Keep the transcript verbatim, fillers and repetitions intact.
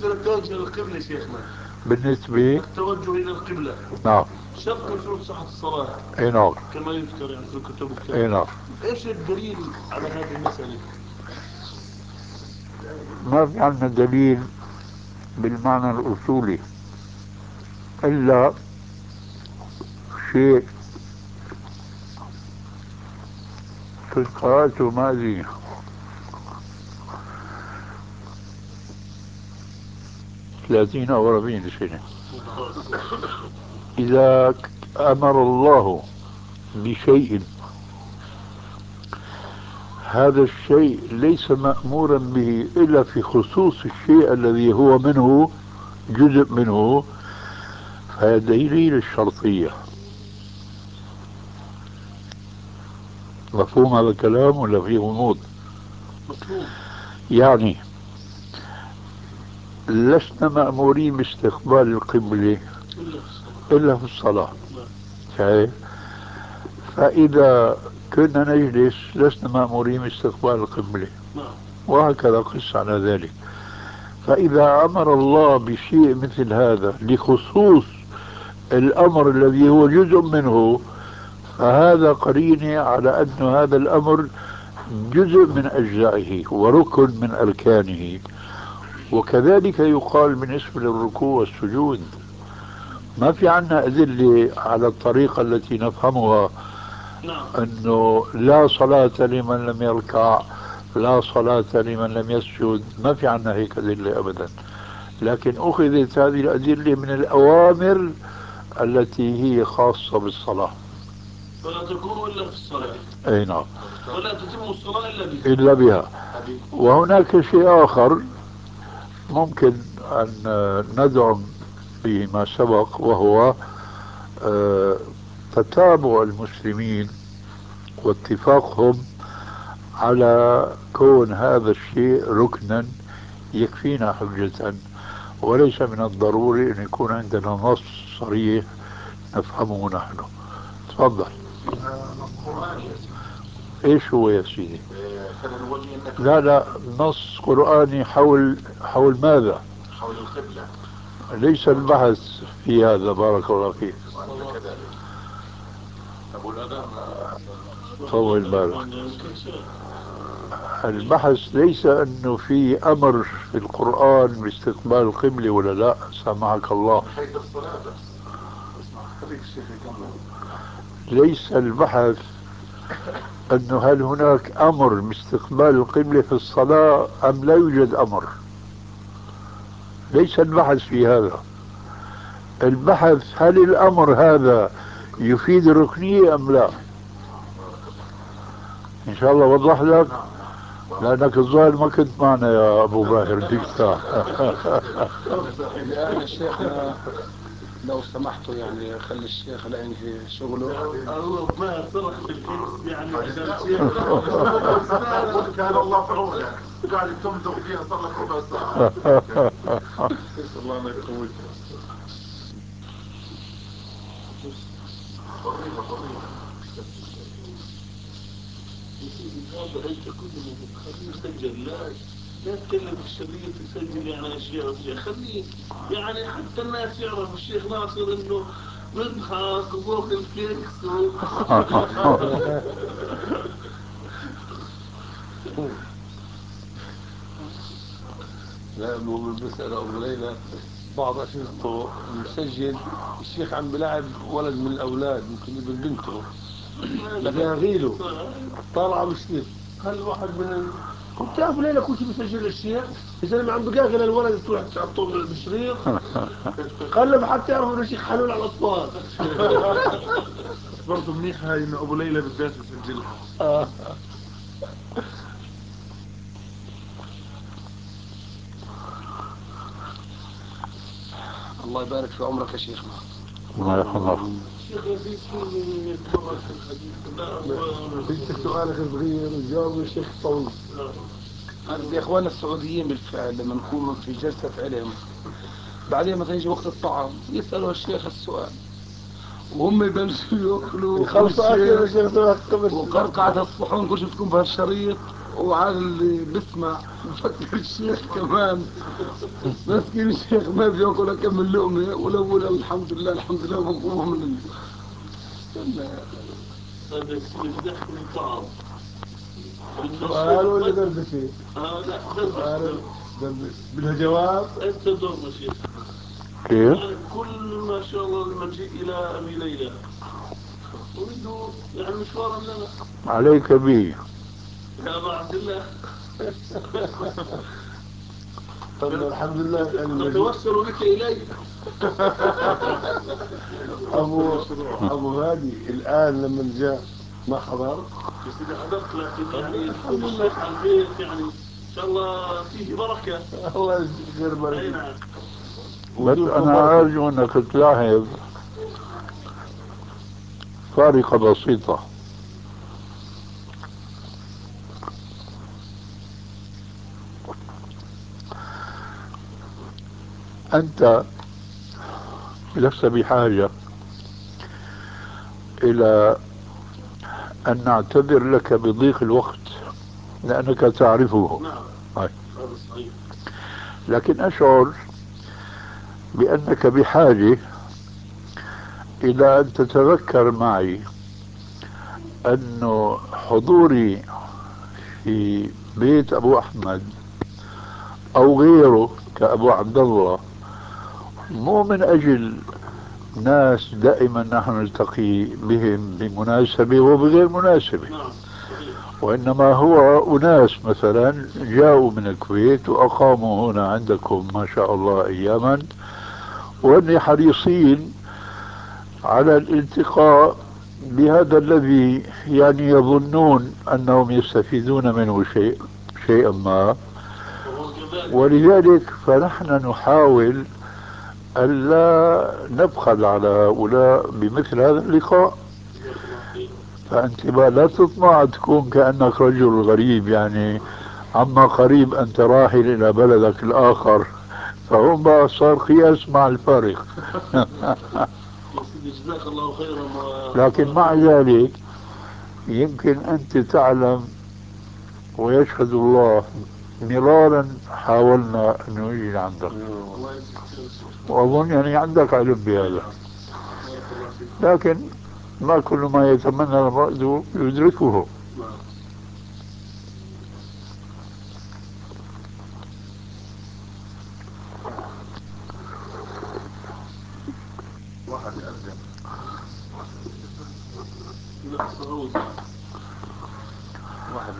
بالنسبة للتوجه للقبلة شيخنا، بالنسبة التوجه إلى القبلة نعم شرط من شروط صحة الصلاة اي نعم كما يذكر يعني في الكتب اي وكذا. نعم. إيش الدليل على هذه المسألة؟ ما في عندنا دليل بالمعنى الأصولي إلا شيء في القراءة وما أدري. ثلاثين أو أربعين سنة. إذا أمر الله بشيء هذا الشيء ليس مأمورا به إلا في خصوص الشيء الذي هو منه جزء منه، فهذا دليل الشرطية. مفهوم هذا الكلام ولا فيه غموض؟ مفهوم. يعني لسنا مأمورين باستقبال القبلة إلا في الصلاة. شايف؟ فإذا كنا نجلس لسنا مأمورين باستقبال القبلة، وهكذا قس على ذلك. فإذا أمر الله بشيء مثل هذا لخصوص الأمر الذي هو جزء منه، فهذا قرينة على أن هذا الأمر جزء من أجزائه وركن من أركانه. وكذلك يقال بالنسبة للركوع والسجود. ما في عنا أدلة على الطريقة التي نفهمها أنه لا صلاة لمن لم يركع، لا صلاة لمن لم يسجد. ما في عنا هيك أدلة أبدا، لكن أخذت هذه الأدلة من الأوامر التي هي خاصة بالصلاة. فلا تكون إلا في الصلاة. أي نعم. ولا تتم الصلاة إلا بها. إلا بها. وهناك شيء آخر ممكن أن ندعم به ما سبق، وهو آه، تتابع المسلمين واتفاقهم على كون هذا الشيء ركنا يكفينا حجة، وليس من الضروري أن يكون عندنا نص صريح نفهمه نحن. تفضل. ايش هو يا سيدي؟ لا لا، نص قرآني حول حول ماذا؟ حول القبلة. ليس البحث في هذا، بارك الله فيك. طول بالك. البحث ليس انه في امر في القرآن باستقبال القبلة ولا لا، سامحك الله. ليس البحث انه هل هناك امر باستقبال القبلة في الصلاة ام لا يوجد امر. ليس البحث في هذا. البحث هل الامر هذا يفيد الركنية ام لا. ان شاء الله وضح لك، لانك الظاهر ما كنت معنا يا ابو باهر ديك الساعة. الآن شيخنا لو سمحتوا يعني خلي الشيخ لا ينهي شغله. الله ما صرح في الحبس يعني عشان الشيخ. كان الله في عونك، قاعد تمضغ فيها صار لك ربع ساعة. الله ما يقويك. فضيلة فضيلة. هذا انت كل خليه يسجل، لا لا تكلم في الشريط يسجل يعني اشياء اشياء خليه يعني حتى الناس يعرفوا الشيخ ناصر انه بيضحك وباكل كيكس و... لا مو بالمسألة أبو ليلى، بعض أشرطته مسجل الشيخ عم بلعب ولد من الأولاد يمكن ابن بنته بجاغيله طالعة بالشيخ. هل واحد من ال... قلت يا أبو ليلى كل شيء بسجل الشيخ يا زلمة عم بجاغل الولد تروح تحطه بالشريط. قلب حتى يعرفوا إنه الشيخ حلول على الأطفال. بس برضه منيحة هاي إنه أبو ليلى بالذات بسجلها. الله يبارك في عمرك يا شيخنا. الله يرحمه. شيخ في شيء مرة في الحديث انت سؤالك صغير وجاوب الشيخ طويل. يا اخواننا السعوديين بالفعل لما نكون في جلسة علم بعدين مثلا يجي وقت الطعام يسألوا الشيخ السؤال وهم يبلشوا ياكلوا يخلصوا اكل الشيخ وقرقعة الصحون كل شيء بتكون بهالشريط وعلى اللي بسمع بفكر الشيخ كمان مسكين الشيخ ما بياكل كم من لقمه ولو الحمد لله الحمد لله مقوم من هذا يصير دخل طعام. سؤال ولا دردشة؟ اه لا دردشة. بدها جواب؟ انت دورنا شيخ. كيف؟ كل ما شاء الله المجيء الى ابي ليلى اريد يعني مشوارا لنا. عليك به يا ابا عبد الله. طب الحمد لله نتوسل بك الي. ابو ابو هادي الان لما جاء ما حضر يا سيدي حضرت لكن يعني يكون الشيخ على البيت يعني ان شاء الله فيه بركه. الله يجزيك بركه. اي نعم. بس انا ارجو انك تلاحظ فارقة بسيطة. انت لست بحاجة الى ان نعتذر لك بضيق الوقت لانك تعرفه. نعم هاي. هذا صحيح. لكن اشعر بانك بحاجة الى ان تتذكر معي انه حضوري في بيت ابو احمد او غيره كابو عبد الله مو من اجل ناس دائما نحن نلتقي بهم بمناسبة وبغير مناسبة. نعم صحيح. وإنما هو أناس مثلا جاءوا من الكويت وأقاموا هنا عندكم ما شاء الله أياما وأني حريصين على الالتقاء بهذا الذي يعني يظنون أنهم يستفيدون منه شيء شيئا ما. ولذلك فنحن نحاول ألا نبخل على هؤلاء بمثل هذا اللقاء. فأنت لا تطمع تكون كأنك رجل غريب يعني عما قريب أنت راحل إلى بلدك الآخر فهم بقى صار قياس مع الفارق. جزاك الله خيرا. لكن مع ذلك يمكن أنت تعلم ويشهد الله مرارا حاولنا أن نجي عندك وأظن يعني عندك علم بهذا. لكن ما كل ما يتمنى المرء يدركه.